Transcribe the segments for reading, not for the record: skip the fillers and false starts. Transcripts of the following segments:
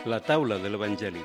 La taula de l'Evangeli.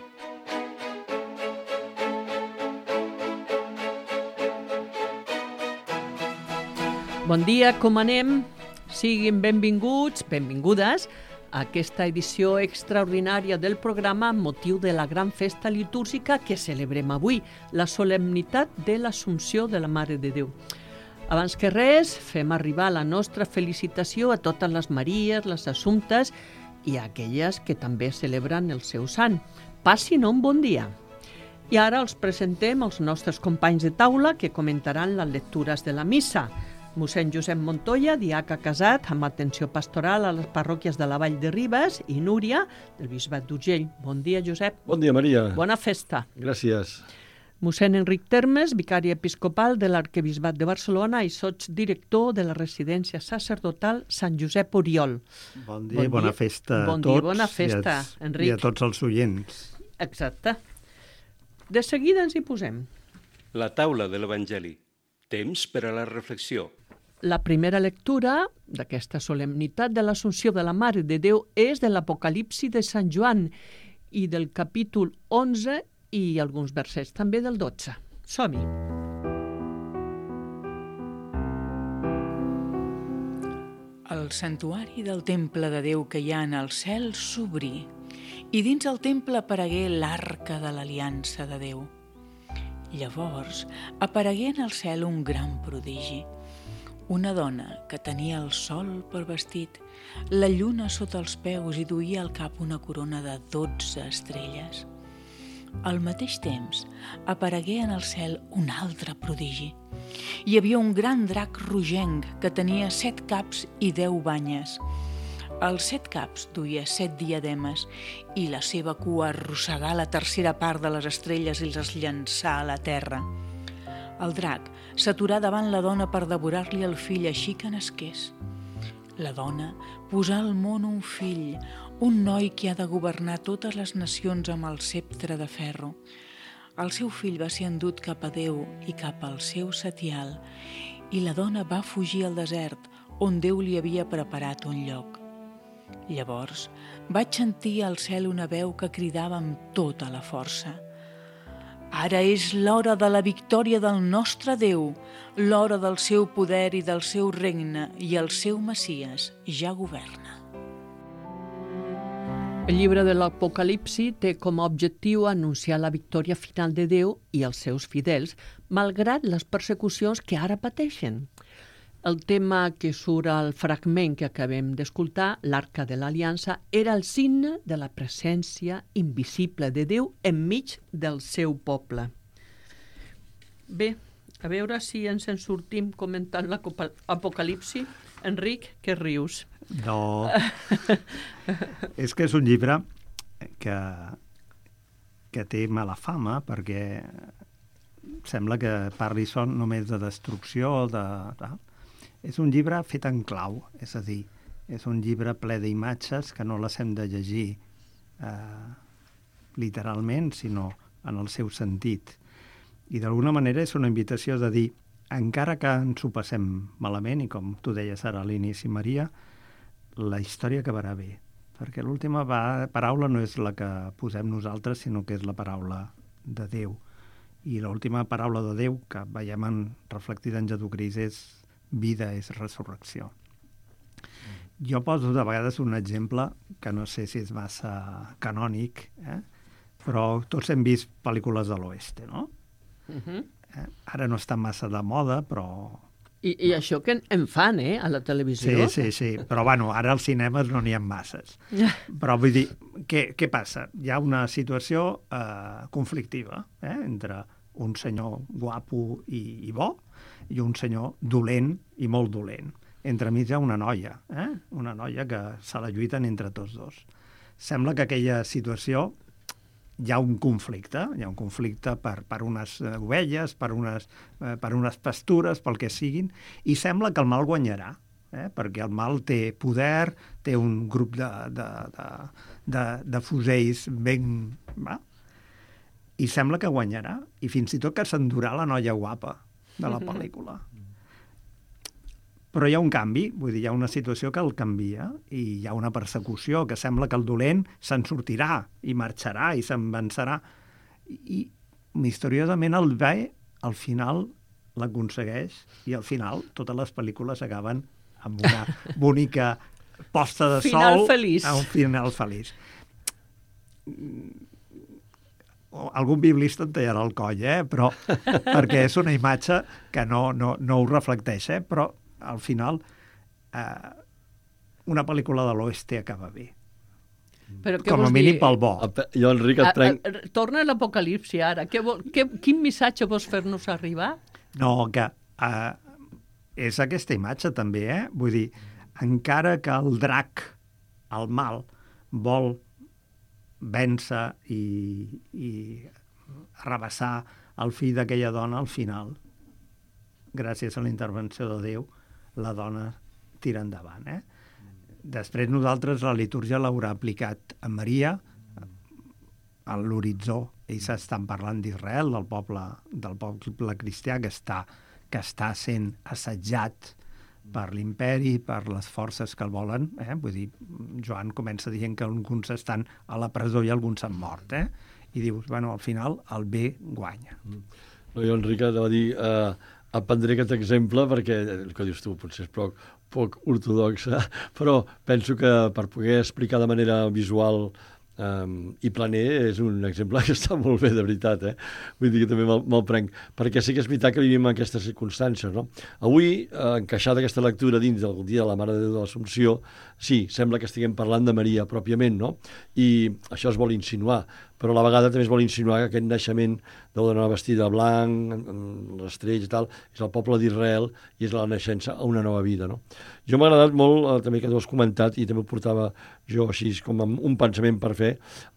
Bon dia, com anem? Siguin benvinguts, benvingudes a aquesta edició extraordinària del programa amb motiu de la gran festa litúrgica que celebrem avui, la solemnitat de l'Assumpció de la Mare de Déu. Abans que res, fem arribar la nostra felicitació a totes les Maries, les Assumptes i a aquelles que també celebren el seu sant. Passin un bon dia. I ara els presentem els nostres companys de taula que comentaran les lectures de la missa. Mossèn Josep Montoya, diaca casat amb atenció pastoral a les parròquies de la Vall de Ribes, i Núria, del Bisbat d'Urgell. Bon dia, Josep. Bon dia, Maria. Bona festa. Gràcies. Mossèn Enric Termes, vicari episcopal de l'Arquebisbat de Barcelona i sotsdirector de la residència sacerdotal Sant Josep Oriol. Bon dia i bona festa a tots. Bona festa, Enric. I a tots els oients. Exacte. De seguida ens hi posem. La taula de l'Evangeli. Temps per a la reflexió. La primera lectura d'aquesta solemnitat de l'Assumpció de la Mare de Déu és de l'Apocalipsi de Sant Joan i del capítol 11 i alguns versets també del 12. Som-hi! El santuari del temple de Déu que hi ha en el cel s'obrí i dins el temple aparegué l'arca de l'aliança de Déu. Llavors aparegué en el cel un gran prodigi. Una dona que tenia el sol per vestit, la lluna sota els peus i duia al cap una corona de 12 estrelles. Al mateix temps aparegué en el cel un altre prodigi. Hi havia un gran drac rogenc que tenia 7 caps i 10 banyes. Els 7 caps duia 7 diademes i la seva cua arrossegà la tercera part de les estrelles i les llançà a la terra. El drac s'aturà davant la dona per devorar-li el fill així que nasqués. La dona posà al món un fill, un noi que ha de governar totes les nacions amb el ceptre de ferro. El seu fill va ser endut cap a Déu i cap al seu setial, i la dona va fugir al desert, on Déu li havia preparat un lloc. Llavors vaig sentir al cel una veu que cridava amb tota la força: «Ara és l'hora de la victòria del nostre Déu, l'hora del seu poder i del seu regne, i el seu Messies ja governa». El llibre de l'Apocalipsi té com a objectiu anunciar la victòria final de Déu i els seus fidels, malgrat les persecucions que ara pateixen. El tema que surt al fragment que acabem d'escoltar, l'Arca de l'Aliança, era el signe de la presència invisible de Déu enmig del seu poble. Bé, a veure si ens en sortim comentant l'Apocalipsi. Enric, què rius? No, és que és un llibre que té mala fama perquè sembla que parli només de destrucció, És un llibre fet en clau, és a dir, és un llibre ple d'imatges que no les hem de llegir literalment, sinó en el seu sentit. I d'alguna manera és una invitació de dir, encara que ens ho passem malament, i com tu deies ara a l'inici, Maria, la història acabarà bé, perquè l'última paraula no és la que posem nosaltres, sinó que és la paraula de Déu. I l'última paraula de Déu que veiem reflectida en Jesucrist és vida, és resurrecció. Jo poso de vegades un exemple que no sé si és massa canònic, però tots hem vist pel·lícules de l'oeste, no? Ara no està massa de moda, però... I això que en fan, a la televisió? Sí, però bueno, ara als cinemes no n'hi ha masses. Però vull dir, què passa? Hi ha una situació conflictiva entre un senyor guapo i bo i un senyor dolent i molt dolent. Entremig hi ha una noia que se la lluiten entre tots dos. Sembla que aquella situació hi ha un conflicte per unes ovelles, per unes pastures, pel que siguin, i sembla que el mal guanyarà, perquè el mal té poder, té un grup de fusells ben... I sembla que guanyarà, i fins i tot que s'endurà la noia guapa de la pel·lícula. Però hi ha un canvi, vull dir, hi ha una situació que el canvia i hi ha una persecució que sembla que el dolent se'n sortirà i marxarà i se'n vencerà. I misteriosament el bé, al final, l'aconsegueix i al final totes les pel·lícules acaben amb una bonica posta de final sol. Feliç. A un final feliç. Algun biblista en tallarà el coll, però perquè és una imatge que no ho reflecteix, però al final una pel·lícula de l'oeste acaba bé. Però què Com a vols mínim dir? pel bo. Jo, Enric, et prenc... Torna a l'apocalipsi ara. Quin missatge vols fer-nos arribar? No, que és aquesta imatge també, Vull dir, encara que el drac, el mal, vol vèncer i arrabassar el fill d'aquella dona, al final, gràcies a la intervenció de Déu, la dona tira endavant, Després nosaltres la litúrgia l'haurà aplicat a Maria, a l'horitzó. Ells estan parlant d'Israel, del poble cristià que està sent assetjat per l'imperi, per les forces que el volen. Vull dir, Joan comença dient que alguns estan a la presó i alguns s'han mort. I dius, bueno, al final el bé guanya. No, jo, Enric, t'ho va dir... aprendré aquest exemple perquè, el que dius tu, potser és poc ortodoxa, però penso que per poder explicar de manera visual i planer és un exemple que està molt bé, de veritat, Vull dir que també me'l prenc, perquè sí que és veritat que vivim en aquestes circumstàncies, no? Avui, encaixada aquesta lectura dins del dia de la Mare de Déu de l'Assumpció, sí, sembla que estiguem parlant de Maria pròpiament, no? I això es vol insinuar, però a la vegada també es vol insinuar que aquest naixement de la dona vestida de blanc, amb l'estrella i tal, és el poble d'Israel i és la naixença a una nova vida, no? Jo m'ha agradat molt, també que t'ho has comentat, i també ho portava jo així com un pensament per fer,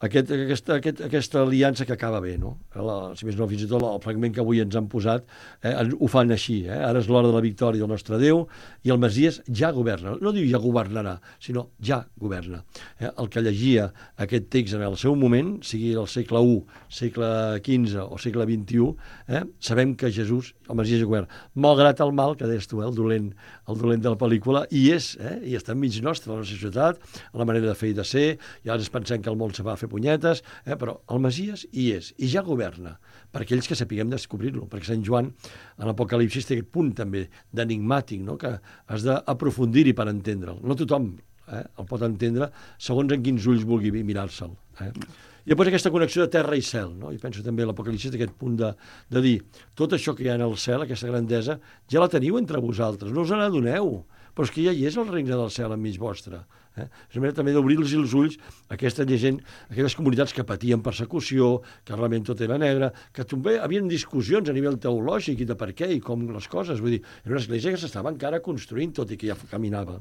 aquesta aliança que acaba bé, no? Si més no, fins i tot el fragment que avui ens han posat ho fan així, Ara és l'hora de la victòria del nostre Déu i el Messies ja governa. No diu ja governarà, sinó ja governa. El que llegia aquest text en el seu moment, sigui al segle I, segle XV o segle XXI, sabem que Jesús, el Messies, ja governa. Malgrat el mal, que deies tu, el dolent de la pel·lícula, i és, i està enmig nostra, la societat, la manera de fer i de ser, i ara ens pensem que el món se va a fer punyetes, però el Messies hi és, i ja governa, per aquells que sapiguem descobrir-lo, perquè Sant Joan, en l'Apocalipsis, té aquest punt també d'enigmàtic, no? Que has d'aprofundir-hi per entendre'l. No tothom el pot entendre segons en quins ulls vulgui mirar-se'l. I després aquesta connexió de terra i cel, no? I penso també a l'Apocalipsis d'aquest punt de dir tot això que hi ha en el cel, aquesta grandesa, ja la teniu entre vosaltres, no us n'adoneu, però és que ja hi és el regne del cel enmig vostre. És una manera també d'obrir-los els ulls a aquesta gent, a aquelles comunitats que patien persecució, que realment tot era negre, que també havien discussions a nivell teològic i de per què i com les coses. Vull dir, era una església que s'estava encara construint, tot i que ja caminava.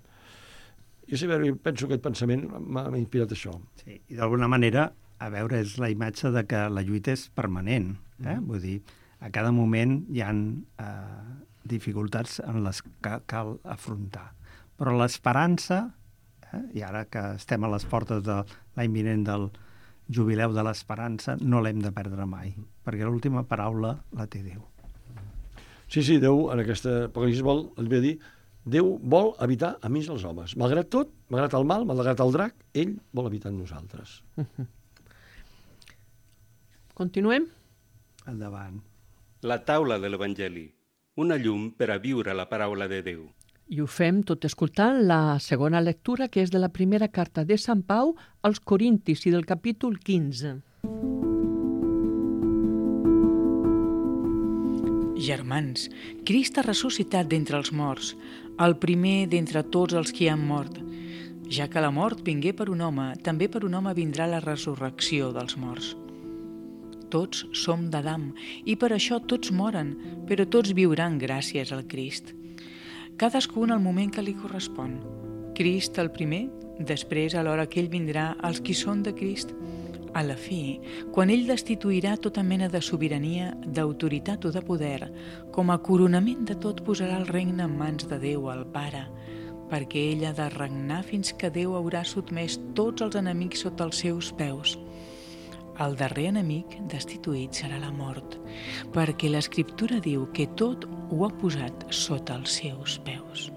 Jo sí, penso que aquest pensament m'ha inspirat això. Sí, i d'alguna manera, a veure, és la imatge de que la lluita és permanent. Vull dir, a cada moment hi ha dificultats en les que cal afrontar. Però l'esperança, i ara que estem a les portes de l'any vinent del jubileu de l'esperança, no l'hem de perdre mai, perquè l'última paraula la té Déu. Sí, Déu, en aquesta Apocalipsis vol, et ve a dir, Déu vol habitar enmig dels homes. Malgrat tot, malgrat el mal, malgrat el drac, ell vol habitar en nosaltres. Continuem? Endavant. La taula de l'Evangeli, una llum per a viure la paraula de Déu. I ho fem tot escoltant la segona lectura, que és de la primera carta de Sant Pau als Corintis i del capítol 15. Germans, Crist ha ressuscitat d'entre els morts, el primer d'entre tots els que han mort. Ja que la mort vingué per un home, també per un home vindrà la resurrecció dels morts. Tots som d'Adam i per això tots moren, però tots viuran gràcies al Crist. Cadascú en el moment que li correspon. Crist el primer, després a l'hora que ell vindrà els qui són de Crist. A la fi, quan ell destituirà tota mena de sobirania, d'autoritat o de poder, com a coronament de tot posarà el regne en mans de Déu, el Pare, perquè ell ha de regnar fins que Déu haurà sotmès tots els enemics sota els seus peus. El darrer enemic destituït serà la mort, perquè l'Escriptura diu que tot ho ha posat sota els seus peus.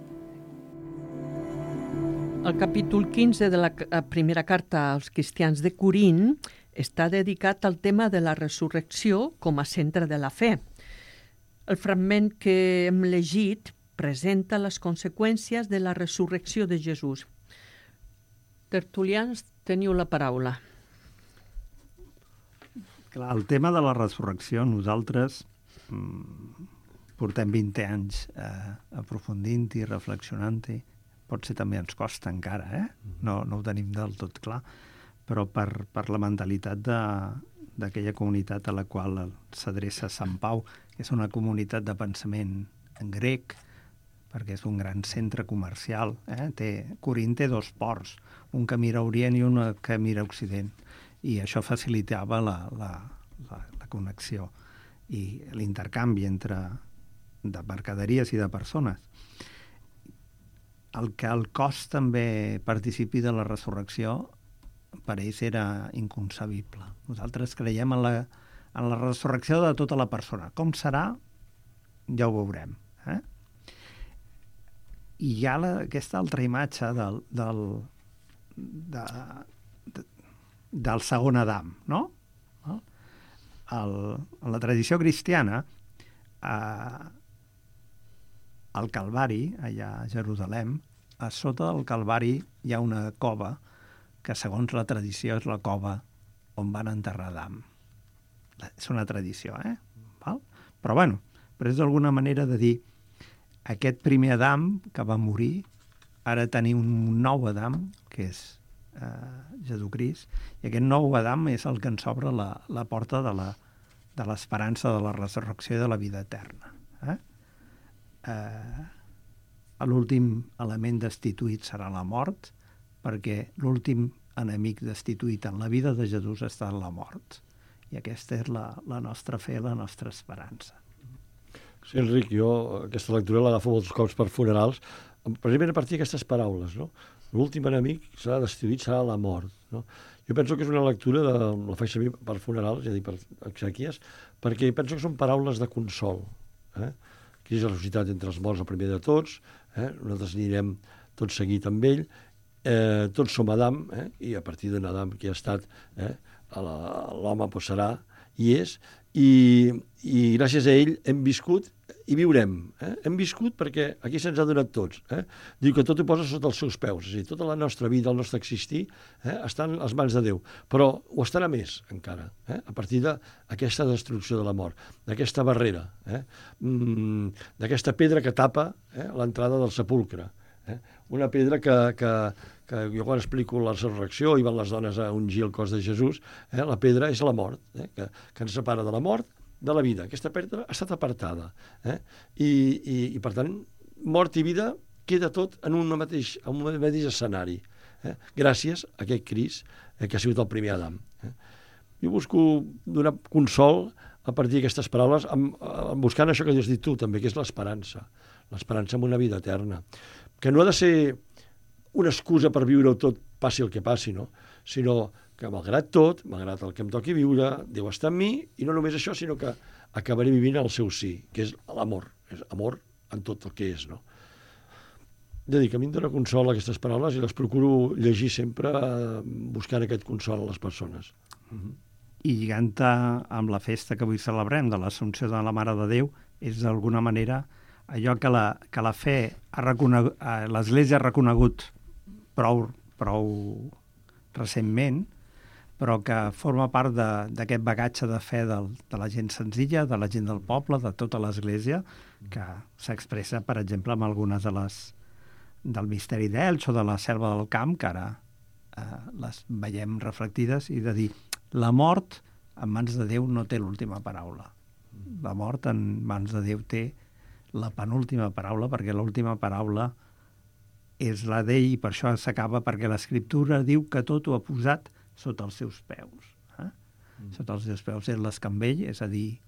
El capítol 15 de la primera carta als cristians de Corint està dedicat al tema de la resurrecció com a centre de la fe. El fragment que hem llegit presenta les conseqüències de la resurrecció de Jesús. Tertulians, teniu la paraula. Clar, el tema de la resurrecció, nosaltres portem 20 anys aprofundint-hi, reflexionant-hi. Potser també ens costa encara, no ho tenim del tot clar, però per la mentalitat d'aquella comunitat a la qual s'adreça Sant Pau, que és una comunitat de pensament en grec, perquè és un gran centre comercial. Corint té 2 ports, un que mira a Orient i un que mira a Occident, i això facilitava la connexió i l'intercanvi de mercaderies i de persones. El que el cos també participi de la resurrecció per ells era inconcebible. Nosaltres creiem en la resurrecció de tota la persona. Com serà, ja ho veurem. I hi ha aquesta altra imatge del segon Adam, no? En la tradició cristiana, al Calvari, allà a Jerusalem, a sota del Calvari hi ha una cova que, segons la tradició, és la cova on van enterrar Adam. És una tradició, Val? Però és d'alguna manera de dir aquest primer Adam que va morir, ara tenim un nou Adam, que és Jesucrist, i aquest nou Adam és el que ens obre la porta de l'esperança de la resurrecció i de la vida eterna. L'últim element destituït serà la mort, perquè l'últim enemic destituït en la vida de Jesús ha estat la mort. I aquesta és la nostra fe, la nostra esperança. Sí, Enric, jo aquesta lectura l'agafo molts cops per funerals, precisament a partir d'aquestes paraules, no? L'últim enemic serà destituït, serà la mort, no? Jo penso que és una lectura, la faig servir per funerals, és a dir, per exèquies, perquè penso que són paraules de consol. Crist ressuscitat entre els morts, el primer de tots, nosaltres anirem tot seguit amb ell, tots som Adam, i a partir d'un Adam que ha estat, l'home serà i és, i gràcies a ell hem viscut i viurem. Hem viscut perquè aquí se'ns ha donat tots. Diu que tot ho posa sota els seus peus, és a dir, tota la nostra vida, el nostre existir, està en les mans de Déu, però ho estarà més encara, a partir d'aquesta destrucció de la mort, d'aquesta barrera, d'aquesta pedra que tapa l'entrada del sepulcre. Una pedra que jo quan explico la resurrecció i van les dones a ungir el cos de Jesús, la pedra és la mort, que ens separa de la mort de la vida. Aquesta pedra ha estat apartada. I per tant, mort i vida queda tot en un mateix escenari. Gràcies a aquest Crist que ha sigut el primer Adam. Jo busco donar consol a partir d'aquestes paraules, buscant això que has dit tu també, que és l'esperança. L'esperança en una vida eterna. Que no ha de ser una excusa per viure-ho tot, passi el que passi, no? Sinó que malgrat tot, malgrat el que em toqui viure, Déu està amb mi, i no només això, sinó que acabaré vivint el seu sí, que és l'amor. És amor en tot el que és, no? Ja dic, a mi em dóna consol aquestes paraules i les procuro llegir sempre buscant aquest consol a les persones. I lligant-te amb la festa que avui celebrem de l'Assumpció de la Mare de Déu, és d'alguna manera allò que la fe ha reconegut, l'Església ha reconegut prou recentment, però que forma part d'aquest bagatge de fe de la gent senzilla, de la gent del poble, de tota l'Església, que s'expressa, per exemple, amb algunes del misteri d'Elx o de la selva del camp, que ara les veiem reflectides, i de dir, la mort en mans de Déu no té l'última paraula. La mort en mans de Déu té la penúltima paraula, perquè l'última paraula és la d'ell, i per això s'acaba, perquè l'Escriptura diu que tot ho ha posat sota els seus peus. Sota els seus peus és l'escambell, és a dir,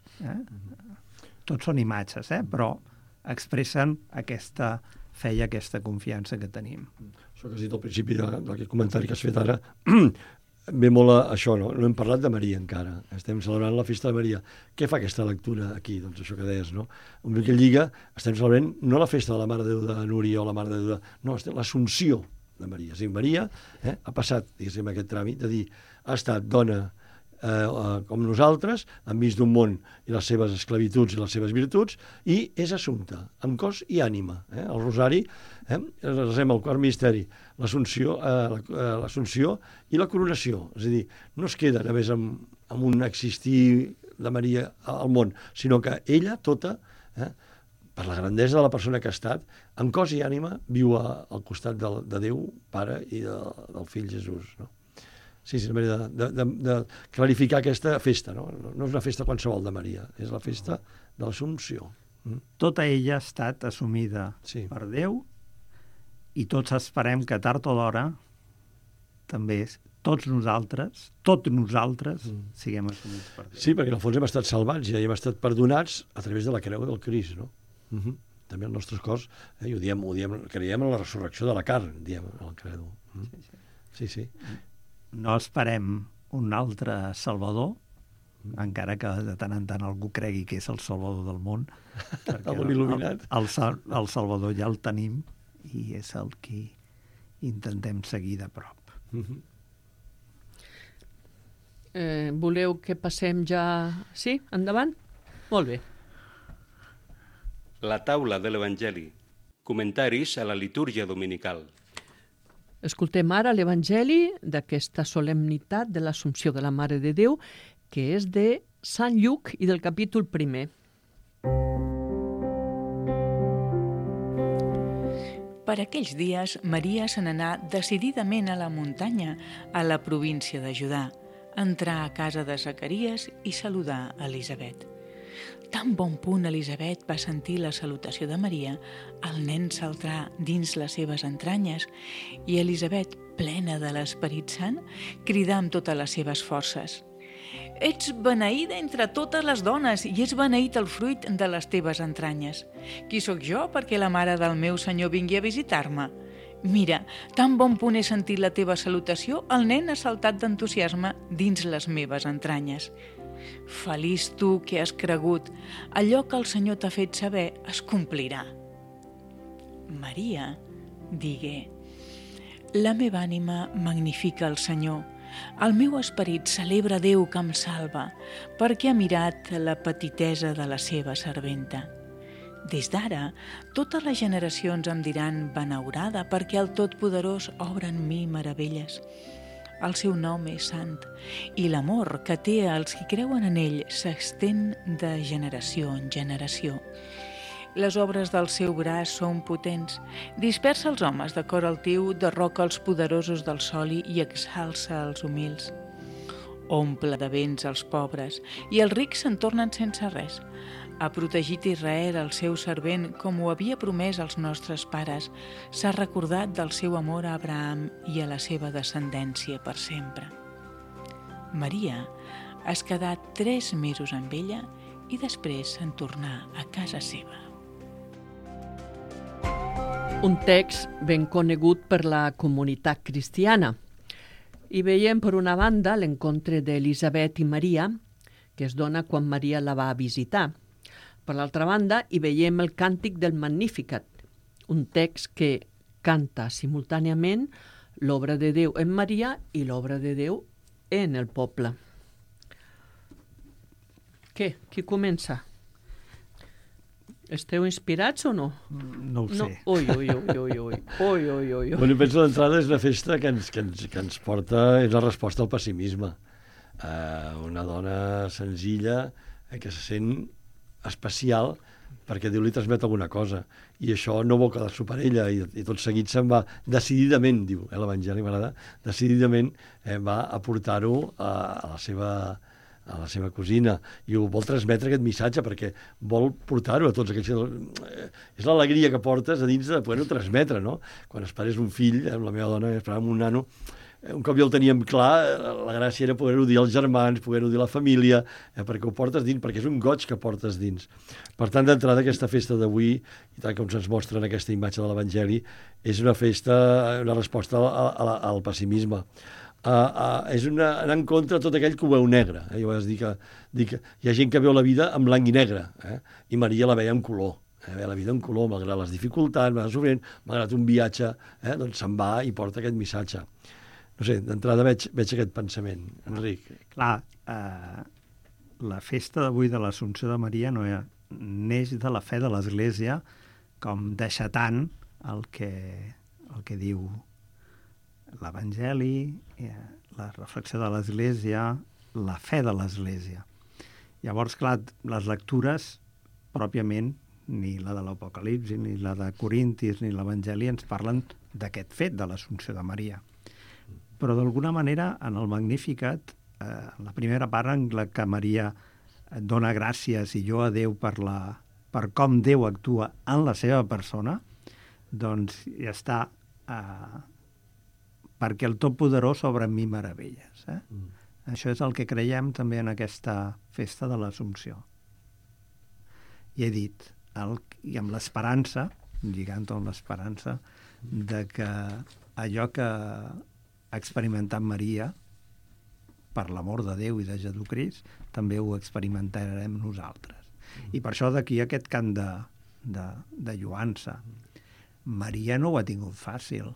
tots són imatges, però expressen aquesta fe i aquesta confiança que tenim. Això que has dit al principi d'aquest comentari que has fet ara, ve molt a això, no? No hem parlat de Maria encara. Estem celebrant la festa de Maria. Què fa aquesta lectura aquí? Doncs això que deies, no? Amb que lliga, estem celebrant no la festa de la Mare de Déu de Núria o la Mare de Déu de... No, l'Assumpció de Maria. És a dir, Maria ha passat, diguéssim, aquest tràmit de dir, ha estat dona com nosaltres, enmig d'un món i les seves esclavituds i les seves virtuts, i és assumpta, amb cos i ànima. El rosari, resem el quart misteri, l'Assumpció i la coronació. És a dir, no es queda només amb un existir de Maria al món, sinó que ella tota, per la grandesa de la persona que ha estat, amb cos i ànima viu al costat de Déu, Pare, i del Fill Jesús, no? Sí, és una manera de clarificar aquesta festa, no? No és una festa qualsevol de Maria, és la festa de l'Assumpció. Tota ella ha estat assumida per Déu i tots esperem que tard o d'hora també tots nosaltres, siguem assumits per Déu. Sí, perquè en el fons hem estat salvats i hem estat perdonats a través de la creu del Crist, no? També el nostre cos, i ho diem, creiem en la resurrecció de la carn, diem en el credo. Sí. No esperem un altre Salvador, encara que de tant en tant algú cregui que és el Salvador del món, perquè el Salvador ja el tenim i és el que intentem seguir de prop. Voleu que passem ja... Sí? Endavant? Molt bé. La taula de l'Evangeli. Comentaris a la litúrgia dominical. Escoltem ara l'Evangeli d'aquesta solemnitat de l'Assumpció de la Mare de Déu, que és de Sant Lluc i del capítol 1. Per aquells dies, Maria se n'anà decididament a la muntanya, a la província de Judà, entrar a casa de Zacaries i saludar Elisabet. Tan bon punt Elisabet va sentir la salutació de Maria, el nen saltà dins les seves entranyes i Elisabet, plena de l'Esperit Sant, cridà amb totes les seves forces: «Ets beneïda entre totes les dones i és beneït el fruit de les teves entranyes. Qui sóc jo perquè la mare del meu Senyor vingui a visitar-me? Mira, tan bon punt he sentit la teva salutació, el nen ha saltat d'entusiasme dins les meves entranyes. Feliç tu que has cregut, allò que el Senyor t'ha fet saber es complirà». Maria digué: «La meva ànima magnifica el Senyor, el meu esperit celebra Déu que em salva, perquè ha mirat la petitesa de la seva serventa. Des d'ara, totes les generacions em diran benaurada, perquè el Totpoderós obre en mi meravelles. El seu nom és sant, i l'amor que té als qui creuen en ell s'estén de generació en generació. Les obres del seu braç són potents, dispersa els homes de cor altiu, derroca els poderosos del sol i exalça els humils. Omple de béns els pobres, i els rics se'n tornen sense res. Ha protegit Israel, el seu servent, com ho havia promès als nostres pares. S'ha recordat del seu amor a Abraham i a la seva descendència per sempre». Maria es quedà 3 mesos amb ella i després se'n tornà a casa seva. Un text ben conegut per la comunitat cristiana. I veiem, per una banda, l'encontre d'Elisabet i Maria, que es dona quan Maria la va visitar. Per l'altra banda, hi veiem el càntic del Magnificat, un text que canta simultàniament l'obra de Déu en Maria i l'obra de Déu en el poble. Què? Qui comença? Esteu inspirats o no? No ho sé. No. Ui. Bueno, penso d'entrada és una festa que ens porta, és la resposta al pessimisme. Una dona senzilla que se sent especial perquè Déu li transmet alguna cosa, i això no vol quedar-s'ho per ella, i tot seguit se'n va decididament, diu l'Evangeli, m'agrada, decididament va a portar-ho a la seva cosina, i ho vol transmetre aquest missatge perquè vol portar-ho a tots aquells... És l'alegria que portes a dins de poder-ho transmetre, no? Quan esperes un fill, amb la meva dona esperàvem un nano, un cop ja ho teníem clar, la gràcia era poder-ho dir als germans, poder-ho dir a la família, perquè ho portes dins, perquè és un goig que portes dins. Per tant, d'entrada, aquesta festa d'avui, i tal com se'ns mostra en aquesta imatge de l'Evangeli, és una festa, una resposta al pessimisme. és anar en contra de tot aquell que ho veu negre. Jo vaig dir que hi ha gent que veu la vida en blanc i negre, i Maria la veia en color. Veia la vida en color, malgrat les dificultats, malgrat un viatge, doncs se'n va i porta aquest missatge. No sé, d'entrada veig aquest pensament, Enric. Clar, la festa d'avui de l'Assumpció de Maria neix de la fe de l'Església, com deixatant el que diu l'Evangeli, la reflexió de l'Església, la fe de l'Església. Llavors, clar, les lectures, pròpiament, ni la de l'Apocalipsi, ni la de Corintis, ni l'Evangeli ens parlen d'aquest fet de l'Assumpció de Maria. Però d'alguna manera, en el Magnificat, la primera part en la que Maria dona gràcies i jo a Déu per com Déu actua en la seva persona, doncs ja està perquè el Totpoderós obre en mi meravelles. Això és el que creiem també en aquesta festa de l'Assumpció. I he dit, i amb l'esperança, lligant-ho amb l'esperança, de que allò que ha experimentat Maria per l'amor de Déu i de Jesucrist, també ho experimentarem nosaltres. I per això d'aquí aquest cant de lluança. Maria no ho ha tingut fàcil.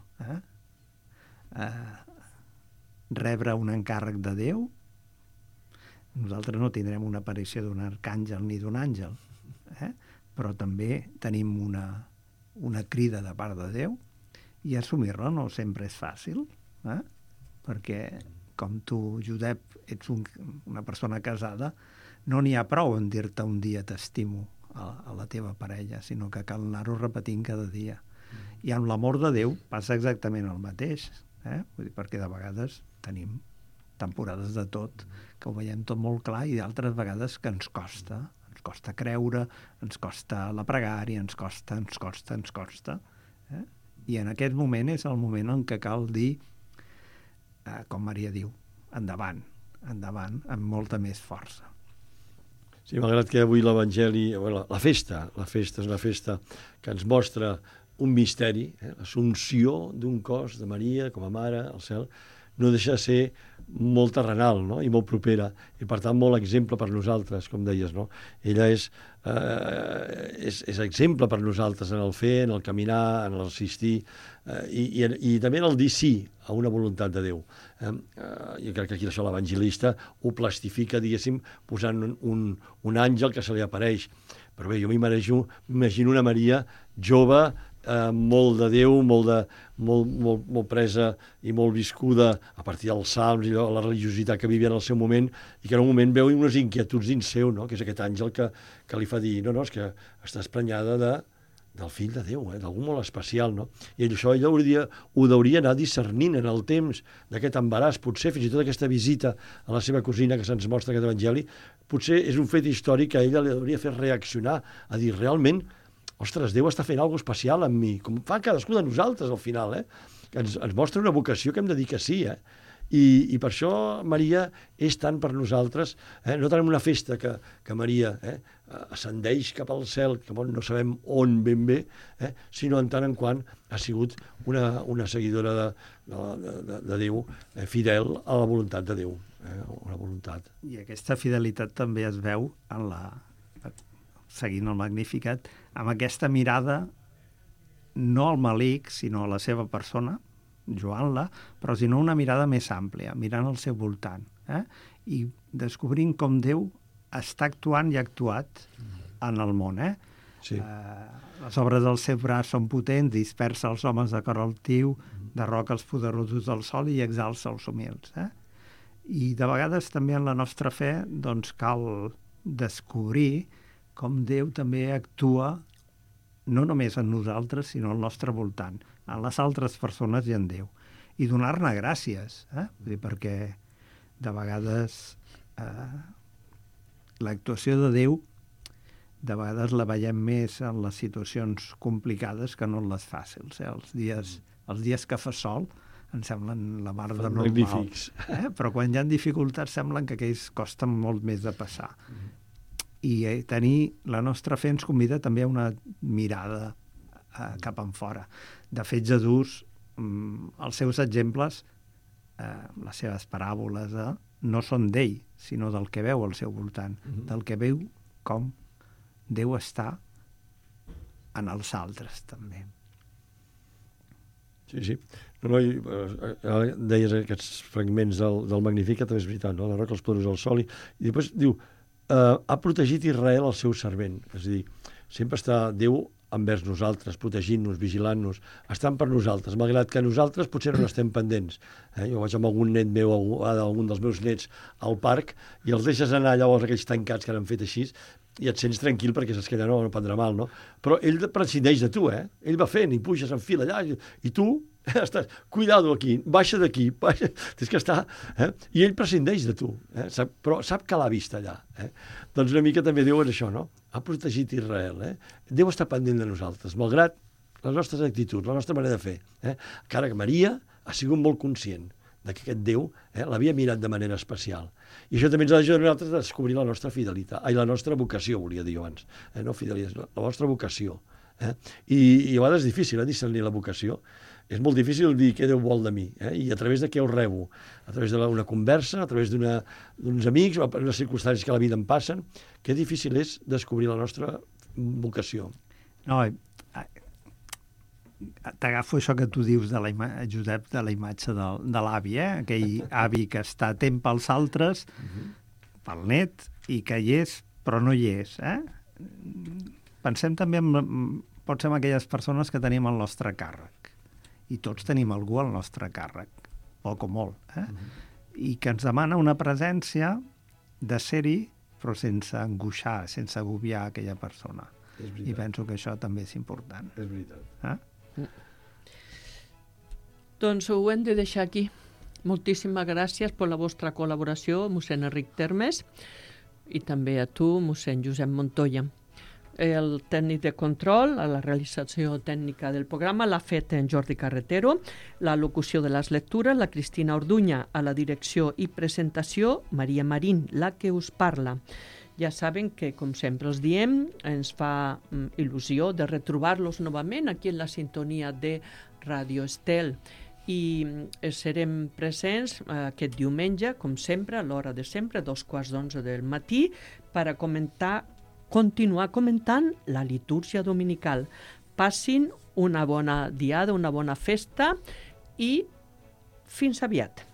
Rebre un encàrrec de Déu, nosaltres no tindrem una aparició d'un arcàngel ni d'un àngel, però també tenim una crida de part de Déu, i assumir-la no sempre és fàcil, perquè, com tu, Josep, ets una persona casada, no n'hi ha prou en dir-te un dia t'estimo a la teva parella, sinó que cal anar-ho repetint cada dia. I amb l'amor de Déu passa exactament el mateix, vull dir, perquè de vegades tenim temporades de tot, que ho veiem tot molt clar, i d'altres vegades que ens costa creure, ens costa la pregària, ens costa. I en aquest moment és el moment en què cal dir, com Maria diu, endavant, amb molta més força. Sí, malgrat que avui l'Evangeli, la festa és una festa que ens mostra un misteri, l'assumpció d'un cos de Maria com a mare al cel, no deixa de ser molt terrenal, no? I molt propera, i per tant molt exemple per nosaltres, com deies, no? Ella és exemple per nosaltres en el fer, en el caminar, en l'assistir, i també en el dir sí a una voluntat de Déu. Jo crec que aquí això l'evangelista ho plastifica, diguéssim, posant un àngel que se li apareix. Però bé, jo m'imagino una Maria jove, molt de Déu, molt presa i molt viscuda a partir dels salms i la religiositat que vivia en el seu moment, i que en un moment veu unes inquietuds dins seu, no? Que és aquest àngel que li fa dir, no, és que estàs prenyada del fill de Déu, d'algú molt especial, no? I això ella ho hauria anar discernint en el temps d'aquest embaràs, potser fins i tot aquesta visita a la seva cosina que se'ns mostra aquest evangeli, potser és un fet històric que a ella li hauria fet reaccionar, a dir, realment, ostres, Déu està fent alguna especial amb mi, com fa cadascú de nosaltres al final, que ens mostra una vocació que hem de dir que sí, I per això Maria és tant per nosaltres, no tant en una festa que Maria ascendeix cap al cel, que no sabem on ben bé, sinó en tant en quant ha sigut una seguidora de Déu, fidel a la voluntat de Déu, una voluntat. I aquesta fidelitat també es veu seguint el Magnificat, amb aquesta mirada no al malic, sinó a la seva persona, Joan-la, però sinó una mirada més àmplia, mirant al seu voltant, i descobrint com Déu està actuant i ha actuat en el món. Sí. Les obres del seu braç són potents, dispersa els homes de cor altiu, derroca els poderosos del sol i exalça els humils. I de vegades també en la nostra fe doncs, cal descobrir com Déu també actua no només en nosaltres, sinó al nostre voltant, en les altres persones i en Déu. I donar-ne gràcies, perquè de vegades l'actuació de Déu de vegades la veiem més en les situacions complicades que no en les fàcils. Els dies que fa sol ens semblen la mar de normal. Magnífics. Però quan hi ha dificultats semblen que aquells costen molt més de passar. I tenir la nostra fe ens convida també a una mirada cap enfora. De fet, Jesús, els seus exemples les seves paràboles, no són d'ell, sinó del que veu al seu voltant, del que veu com Déu està en els altres, també. Sí. Deies aquests fragments del Magnificat, també és veritat, no? La roca, els poders del sol, i després diu, ha protegit Israel el seu servent, és a dir, sempre està Déu envers nosaltres, protegint-nos, vigilant-nos, estan per nosaltres, malgrat que nosaltres potser no estem pendents. Jo vaig amb algun net meu, algun dels meus nets, al parc, i els deixes anar llavors aquells tancats que han fet així, i et sents tranquil perquè saps que allà no prendrà mal, no? Però ell prescindeix de tu, Ell va fent i puges en fila allà, i tu estàs, cuidado aquí, baixa d'aquí, tens que estar... I ell prescindeix de tu, però sap que l'ha vist allà. Doncs una mica també Déu és això, no? Ha protegit Israel. Déu està pendent de nosaltres, malgrat les nostres actituds, la nostra manera de fer. Encara que Maria ha sigut molt conscient de que aquest Déu l'havia mirat de manera especial. I això també ens ha d'ajudar a nosaltres a descobrir la nostra fidelitat, la nostra vocació, volia dir abans. No fidelitat, la vostra vocació. I a vegades és difícil discernir la vocació. És molt difícil dir què Déu vol de mi, i a través de què ho rebo, a través d'una conversa, a través d'uns amics, o unes circumstàncies que a la vida em passen, que difícil és descobrir la nostra vocació. No, t'agafo això que tu dius, Josep, de la imatge de l'avi, aquell avi que està atent pels altres, pel net, i que hi és, però no hi és. Pensem també potser en aquelles persones que tenim al nostre càrrec. I tots tenim algú al nostre càrrec, poc o molt. I que ens demana una presència de ser-hi, però sense angoixar, sense agobiar aquella persona. I penso que això també és important. És veritat. Doncs ho hem de deixar aquí. Moltíssimes gràcies per la vostra col·laboració, mossèn Enric Termes, i també a tu, mossèn Josep Montoya. El tècnic de control, a la realització tècnica del programa, l'ha fet en Jordi Carretero, la locució de les lectures, la Cristina Orduña, a la direcció i presentació, Maria Marín, la que us parla. Ja saben que, com sempre els diem, ens fa il·lusió de retrobar-los novament aquí en la sintonia de Radio Estel, i serem presents aquest diumenge, com sempre, a l'hora de sempre, 11:15 del matí, per a continuar comentant la litúrgia dominical. Passin una bona diada, una bona festa, i fins aviat.